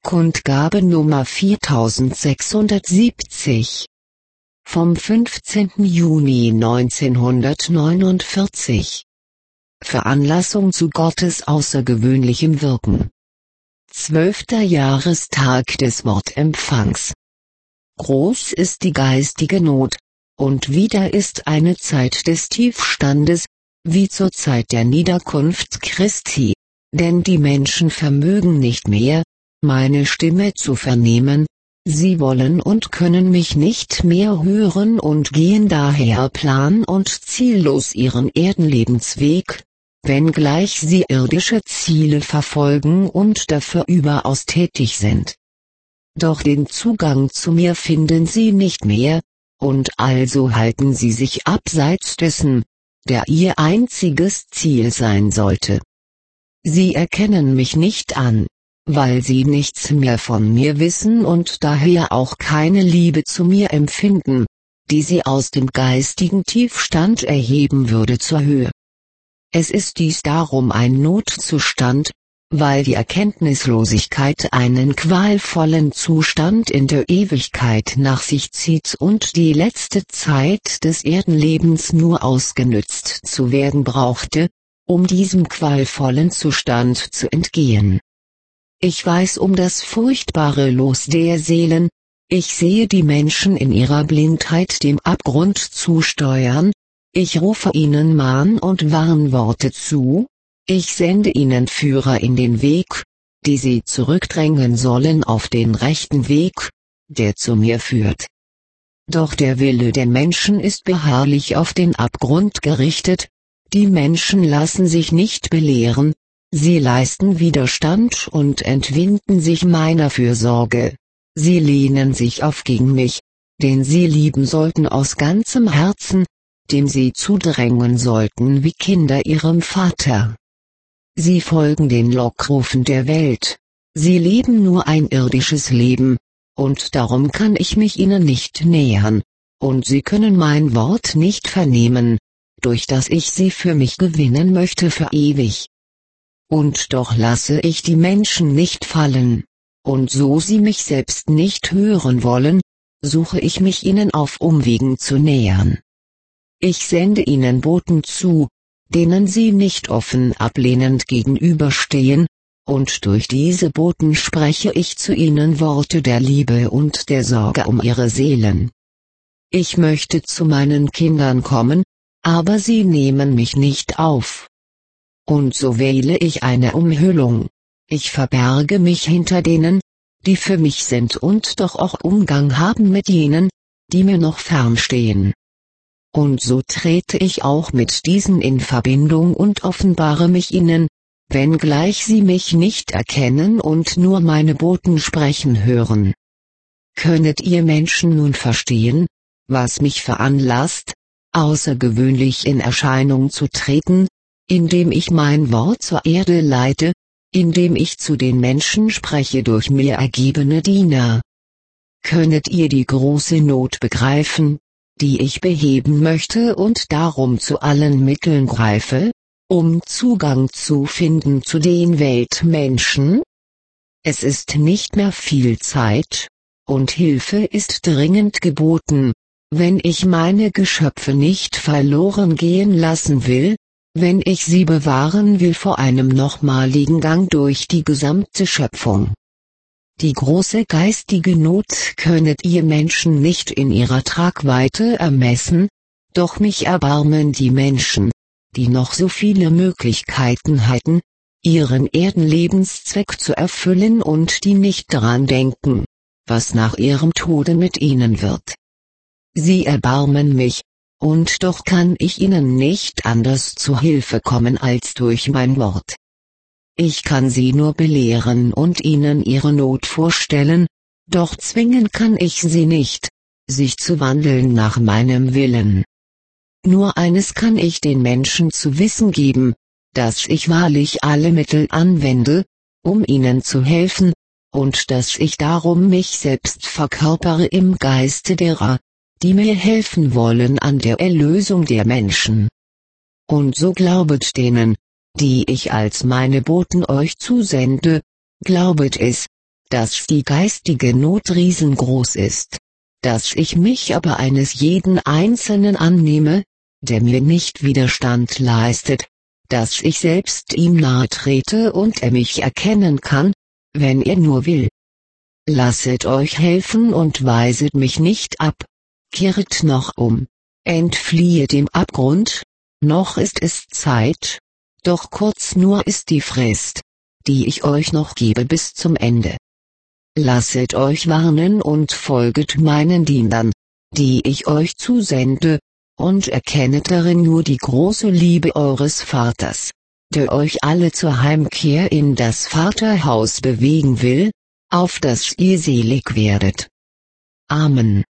Kundgabe Nummer 4670 vom 15. Juni 1949. Veranlassung zu Gottes außergewöhnlichem Wirken. 12. Jahrestag des Wortempfangs. Groß ist die geistige Not, und wieder ist eine Zeit des Tiefstandes, wie zur Zeit der Niederkunft Christi, denn die Menschen vermögen nicht mehr, meine Stimme zu vernehmen, sie wollen und können mich nicht mehr hören und gehen daher plan- und ziellos ihren Erdenlebensweg, wenngleich sie irdische Ziele verfolgen und dafür überaus tätig sind. Doch den Zugang zu mir finden sie nicht mehr, und also halten sie sich abseits dessen, der ihr einziges Ziel sein sollte. Sie erkennen mich nicht an, weil sie nichts mehr von mir wissen und daher auch keine Liebe zu mir empfinden, die sie aus dem geistigen Tiefstand erheben würde zur Höhe. Es ist dies darum ein Notzustand, weil die Erkenntnislosigkeit einen qualvollen Zustand in der Ewigkeit nach sich zieht und die letzte Zeit des Erdenlebens nur ausgenützt zu werden brauchte, um diesem qualvollen Zustand zu entgehen. Ich weiß um das furchtbare Los der Seelen, ich sehe die Menschen in ihrer Blindheit dem Abgrund zusteuern, ich rufe ihnen Mahn- und Warnworte zu, ich sende ihnen Führer in den Weg, die sie zurückdrängen sollen auf den rechten Weg, der zu mir führt. Doch der Wille der Menschen ist beharrlich auf den Abgrund gerichtet, die Menschen lassen sich nicht belehren, sie leisten Widerstand und entwinden sich meiner Fürsorge, sie lehnen sich auf gegen mich, den sie lieben sollten aus ganzem Herzen, dem sie zudrängen sollten wie Kinder ihrem Vater. Sie folgen den Lockrufen der Welt, sie leben nur ein irdisches Leben, und darum kann ich mich ihnen nicht nähern, und sie können mein Wort nicht vernehmen, durch das ich sie für mich gewinnen möchte für ewig. Und doch lasse ich die Menschen nicht fallen, und so sie mich selbst nicht hören wollen, suche ich mich ihnen auf Umwegen zu nähern. Ich sende ihnen Boten zu, denen sie nicht offen ablehnend gegenüberstehen, und durch diese Boten spreche ich zu ihnen Worte der Liebe und der Sorge um ihre Seelen. Ich möchte zu meinen Kindern kommen, aber sie nehmen mich nicht auf. Und so wähle ich eine Umhüllung. Ich verberge mich hinter denen, die für mich sind und doch auch Umgang haben mit jenen, die mir noch fernstehen. Und so trete ich auch mit diesen in Verbindung und offenbare mich ihnen, wenngleich sie mich nicht erkennen und nur meine Boten sprechen hören. Könnet ihr Menschen nun verstehen, was mich veranlasst, außergewöhnlich in Erscheinung zu treten, indem ich mein Wort zur Erde leite, indem ich zu den Menschen spreche durch mir ergebene Diener? Könnet ihr die große Not begreifen, die ich beheben möchte und darum zu allen Mitteln greife, um Zugang zu finden zu den Weltmenschen? Es ist nicht mehr viel Zeit, und Hilfe ist dringend geboten, wenn ich meine Geschöpfe nicht verloren gehen lassen will, wenn ich sie bewahren will vor einem nochmaligen Gang durch die gesamte Schöpfung. Die große geistige Not könnet ihr Menschen nicht in ihrer Tragweite ermessen, doch mich erbarmen die Menschen, die noch so viele Möglichkeiten hätten, ihren Erdenlebenszweck zu erfüllen und die nicht daran denken, was nach ihrem Tode mit ihnen wird. Sie erbarmen mich, und doch kann ich ihnen nicht anders zu Hilfe kommen als durch mein Wort. Ich kann sie nur belehren und ihnen ihre Not vorstellen, doch zwingen kann ich sie nicht, sich zu wandeln nach meinem Willen. Nur eines kann ich den Menschen zu wissen geben, dass ich wahrlich alle Mittel anwende, um ihnen zu helfen, und dass ich darum mich selbst verkörpere im Geiste derer, die mir helfen wollen an der Erlösung der Menschen. Und so glaubet denen, die ich als meine Boten euch zusende, glaubet es, dass die geistige Not riesengroß ist, dass ich mich aber eines jeden Einzelnen annehme, der mir nicht Widerstand leistet, dass ich selbst ihm nahe trete und er mich erkennen kann, wenn er nur will. Lasset euch helfen und weiset mich nicht ab, kehret noch um, entfliehe dem Abgrund, noch ist es Zeit, doch kurz nur ist die Frist, die ich euch noch gebe bis zum Ende. Lasset euch warnen und folget meinen Dienern, die ich euch zusende, und erkennet darin nur die große Liebe eures Vaters, der euch alle zur Heimkehr in das Vaterhaus bewegen will, auf dass ihr selig werdet. Amen.